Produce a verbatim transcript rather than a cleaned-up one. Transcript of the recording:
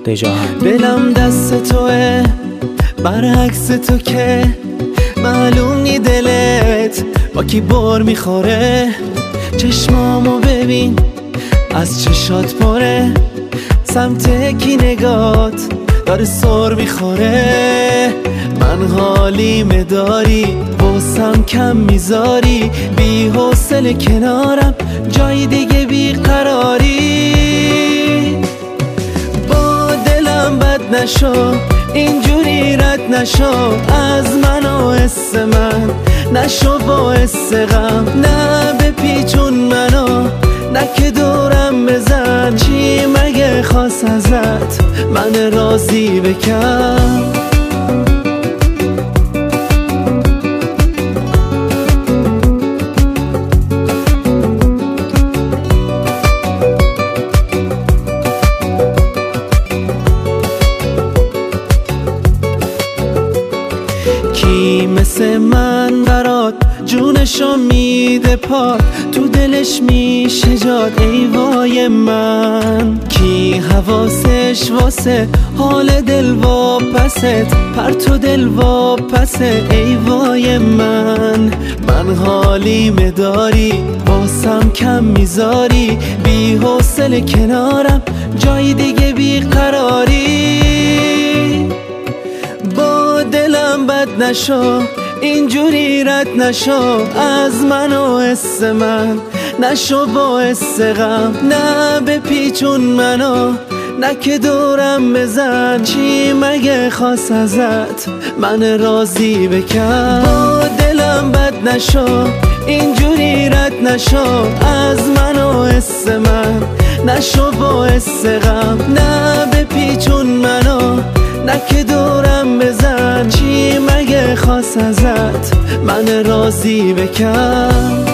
دلم دست توه برعکس تو که معلوم نی دلت با کی بار میخوره. چشمامو ببین از چشات پره، سمت کی نگات داره سر میخوره. من حالیمه داری باسم کم میذاری، بی حوصله کنارم جای دیگه بیقراری. با دلم بد نشو اینجوری رد نشو از من و حس من، نشو باعث غم، نه بپیچون منو، نه که دورم بزن. چی مگه خواست ازت من راضی بکن؟ کی مثل من برات جونشو میده پاک، تو دلش میشه جاد ای وای من. کی حواسش واسه حال دل واپست، پرتو دل واپسه ای وای من. من حالیمه داری باسم کم میذاری، بی حوصله کنارم جای دیگه بیقراری. با دلم بد نشو اینجوری رد نشو از من و حس من، نشو باعث غم، نه بپیچون منو، نه که دورم بزن. چی مگه خواست ازت من راضی بکن؟ با دلم بد نشو اینجوری رد نشو از من و حس من، نشو باعث غم، نه بپیچون منو، نه که دورم بزن. چی مگه خواست ازت من راضی بکن؟